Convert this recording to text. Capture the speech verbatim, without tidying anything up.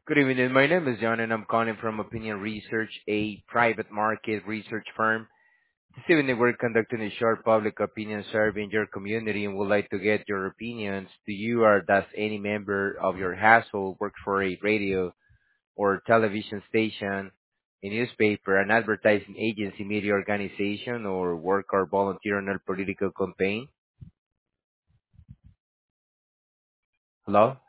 Good evening. My name is John, and I'm calling from Opinion Research, a private market research firm. This evening, we're conducting a short public opinion survey in your community and would like to get your opinions. Do you or does any member of your household work for a radio or television station, a newspaper, an advertising agency, media organization, or work or volunteer on a political campaign? Hello?